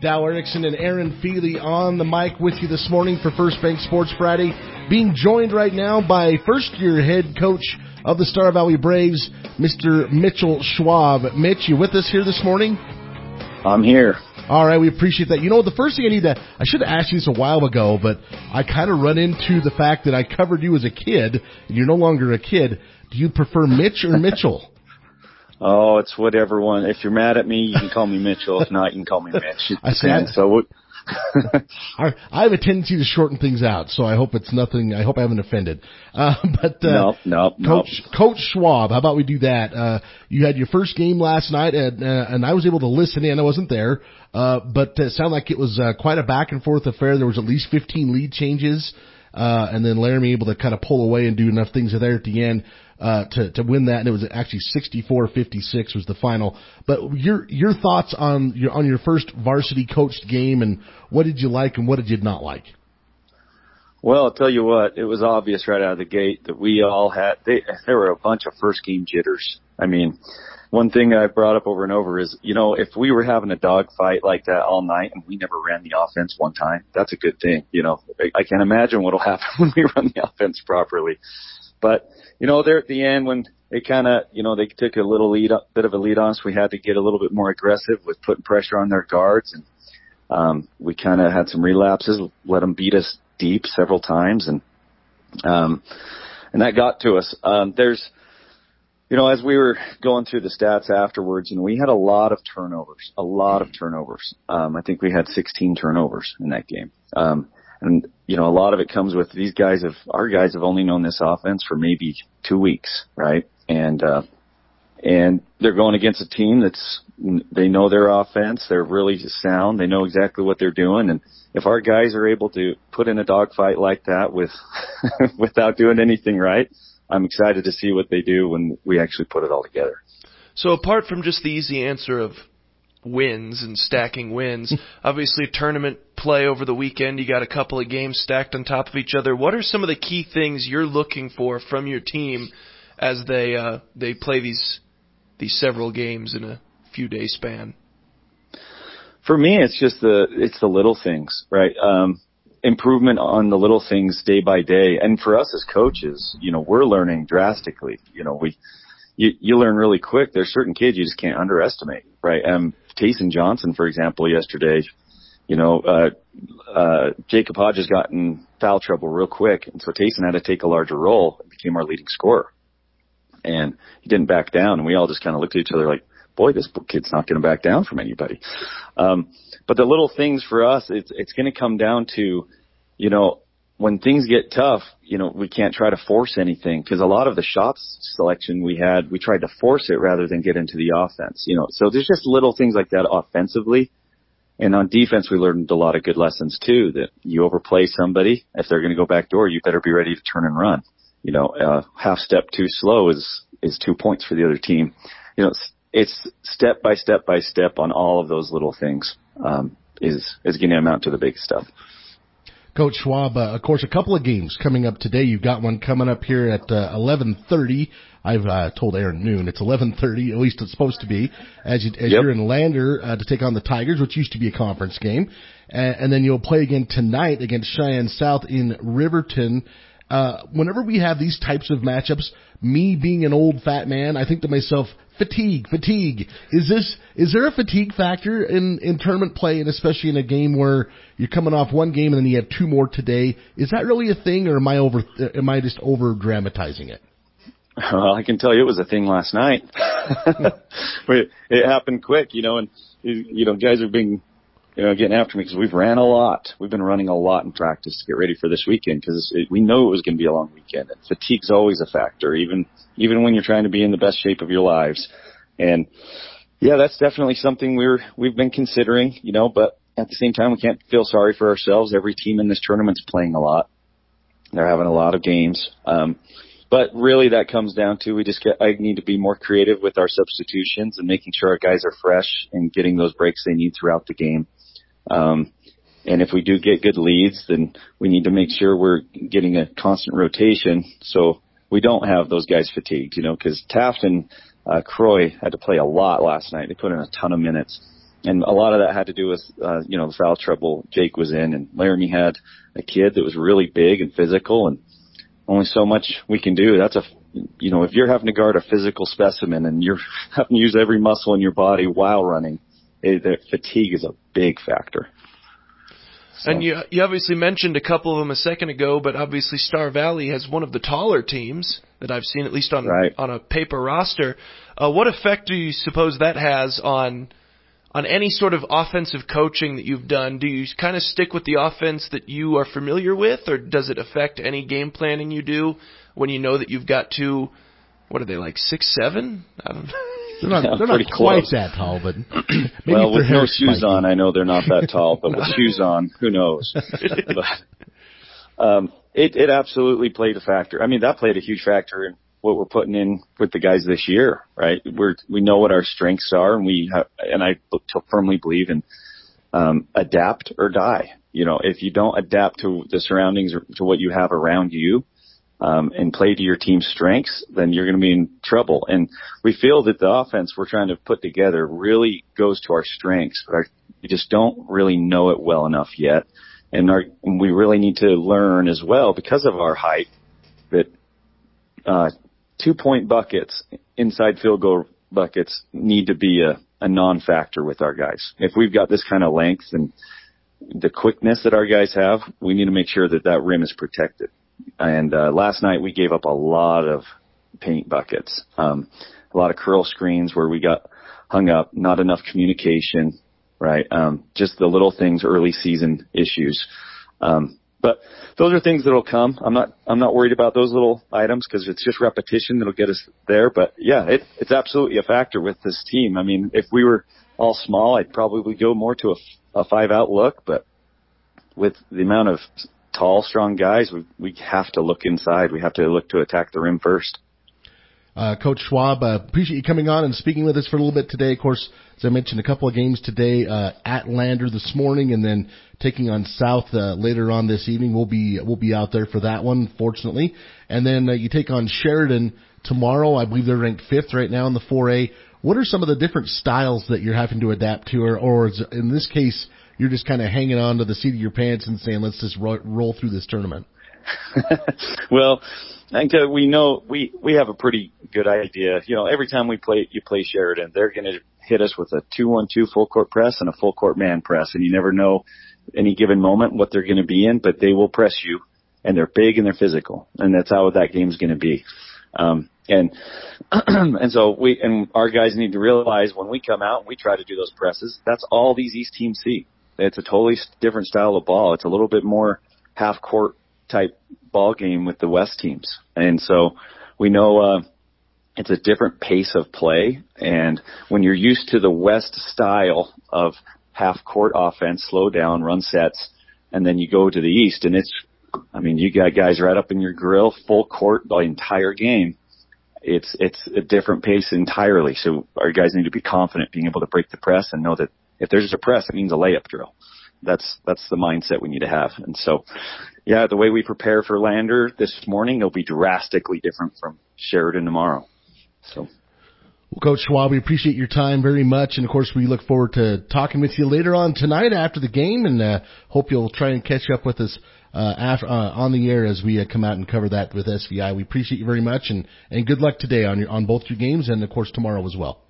Dow Erickson and Aaron Feely on the mic with you this morning for First Bank Sports Friday. Being joined right now by first-year head coach of the Star Valley Braves, Mr. Mitchell Schwab. Mitch, you with us here this morning? I'm here. All right, we appreciate that. You know, the first thing I should have asked you this a while ago, but I kind of run into the fact that I covered you as a kid, and you're no longer a kid. Do you prefer Mitch or Mitchell? Oh, it's whatever one. If you're mad at me, you can call me Mitchell. If not, you can call me Mitch. I have a tendency to shorten things out, so I hope it's nothing. I hope I haven't offended. No. Coach Schwab, how about we do that? You had your first game last night, and I was able to listen in. I wasn't there, but it sounded like it was quite a back and forth affair. There was at least 15 lead changes, and then Laramie able to kind of pull away and do enough things there at the end to win that, and it was actually 64-56 was the final. But your thoughts on your first varsity coached game, and what did you like and what did you not like? Well, I'll tell you what, it was obvious right out of the gate that we all had, there were a bunch of first game jitters. I mean, one thing I brought up over and over is, you know, if we were having a dogfight like that all night and we never ran the offense one time, that's a good thing. You know, I can't imagine what'll happen when we run the offense properly. But, you know, there at the end when they kind of, you know, they took a bit of a lead on us, we had to get a little bit more aggressive with putting pressure on their guards. And we kind of had some relapses, let them beat us deep several times. And that got to us. You know, as we were going through the stats afterwards, you know, we had a lot of turnovers. I think we had 16 turnovers in that game. And, you know, a lot of it comes with our guys have only known this offense for maybe 2 weeks, right? And they're going against a team they know their offense. They're really sound. They know exactly what they're doing. And if our guys are able to put in a dogfight like that without doing anything right, I'm excited to see what they do when we actually put it all together. So apart from just the easy answer of wins and stacking wins, obviously tournament play over the weekend, you got a couple of games stacked on top of each other. What are some of the key things you're looking for from your team as they play these several games in a few day span? For me, it's just the little things, right? Improvement on the little things day by day. And for us as coaches, you know, we're learning drastically. You know, you learn really quick. There's certain kids you just can't underestimate, right? Tayson Johnson, for example, yesterday, you know, Jacob Hodges got in foul trouble real quick. And so Tayson had to take a larger role and became our leading scorer. And he didn't back down. And we all just kind of looked at each other like, boy, this kid's not going to back down from anybody. But the little things for us, it's going to come down to, you know, when things get tough, you know, we can't try to force anything because a lot of the shots selection we tried to force it rather than get into the offense, you know. So there's just little things like that offensively. And on defense, we learned a lot of good lessons too, that you overplay somebody. If they're going to go back door, you better be ready to turn and run. You know, half step too slow is 2 points for the other team. You know, it's step by step by step on all of those little things is going to amount to the big stuff. Coach Schwab, of course, a couple of games coming up today. You've got one coming up here at 11:30. I've told Aaron noon. It's 11:30, at least it's supposed to be, as you're in Lander to take on the Tigers, which used to be a conference game. And then you'll play again tonight against Cheyenne South in Riverton. Whenever we have these types of matchups, me being an old fat man, I think to myself, fatigue. Is there a fatigue factor in tournament play, and especially in a game where you're coming off one game and then you have two more today? Is that really a thing, or am I just over dramatizing it? Well, I can tell you it was a thing last night. It happened quick, you know, and you know, guys are getting after me because we've ran a lot. We've been running a lot in practice to get ready for this weekend because we know it was going to be a long weekend. And fatigue's always a factor, even when you're trying to be in the best shape of your lives. And yeah, that's definitely something we've been considering, you know, but at the same time, we can't feel sorry for ourselves. Every team in this tournament's playing a lot. They're having a lot of games. But really that comes down to I need to be more creative with our substitutions and making sure our guys are fresh and getting those breaks they need throughout the game. And if we do get good leads, then we need to make sure we're getting a constant rotation so we don't have those guys fatigued, you know, because Taft and Croy had to play a lot last night. They put in a ton of minutes. And a lot of that had to do with, the foul trouble Jake was in, and Laramie had a kid that was really big and physical, and only so much we can do. That's if you're having to guard a physical specimen and you're having to use every muscle in your body while running, fatigue is a big factor. So. And you obviously mentioned a couple of them a second ago, but obviously Star Valley has one of the taller teams that I've seen, at least on a paper roster. What effect do you suppose that has on any sort of offensive coaching that you've done? Do you kind of stick with the offense that you are familiar with, or does it affect any game planning you do when you know that you've got two, what are they, like 6'7"? I don't know. They're not quite that tall, but maybe well, with no shoes spiky. on, I know they're not that tall, but with shoes on, who knows? But, it absolutely played a factor. I mean, that played a huge factor in what we're putting in with the guys this year, right? We know what our strengths are, and I firmly believe in adapt or die. If you don't adapt to the surroundings or to what you have around you, and play to your team's strengths, then you're going to be in trouble. And we feel that the offense we're trying to put together really goes to our strengths, but we just don't really know it well enough yet. And we really need to learn as well, because of our height, that 2-point buckets, inside field goal buckets, need to be a non-factor with our guys. If we've got this kind of length and the quickness that our guys have, we need to make sure that rim is protected. And last night we gave up a lot of paint buckets, a lot of curl screens where we got hung up, not enough communication, right? Just the little things, early season issues. But those are things that'll come. I'm not worried about those little items because it's just repetition that'll get us there. But yeah, it's absolutely a factor with this team. I mean, if we were all small, I'd probably go more to a 5-out look, but with the amount of tall, strong guys, we have to look inside. We have to look to attack the rim first. Coach Schwab, appreciate you coming on and speaking with us for a little bit today. Of course, as I mentioned, a couple of games today at Lander this morning, and then taking on South later on this evening. We'll be out there for that one, fortunately. And then you take on Sheridan tomorrow. I believe they're ranked 5th right now in the 4A. What are some of the different styles that you're having to adapt to, or is, in this case, you're just kind of hanging on to the seat of your pants and saying, let's just roll through this tournament? Well, I think we know we have a pretty good idea. Every time you play Sheridan, they're going to hit us with a 2-1-2 full court press and a full court man press, and you never know any given moment what they're going to be in, but they will press you, and they're big and they're physical, and that's how that game's going to be. And so our guys need to realize when we come out and we try to do those presses, that's all these East teams see. It's a totally different style of ball. It's a little bit more half court type ball game with the West teams. And so we know it's a different pace of play. And when you're used to the West style of half court offense, slow down, run sets, and then you go to the East and you got guys right up in your grill, full court the entire game. It's a different pace entirely. So our guys need to be confident being able to break the press and know that if there's a press, it means a layup drill. That's the mindset we need to have. And so, yeah, the way we prepare for Lander this morning, it'll be drastically different from Sheridan tomorrow. So, well, Coach Schwab, we appreciate your time very much. And, of course, we look forward to talking with you later on tonight after the game, and hope you'll try and catch up with us on the air as we come out and cover that with SVI. We appreciate you very much, and good luck today on both your games and, of course, tomorrow as well.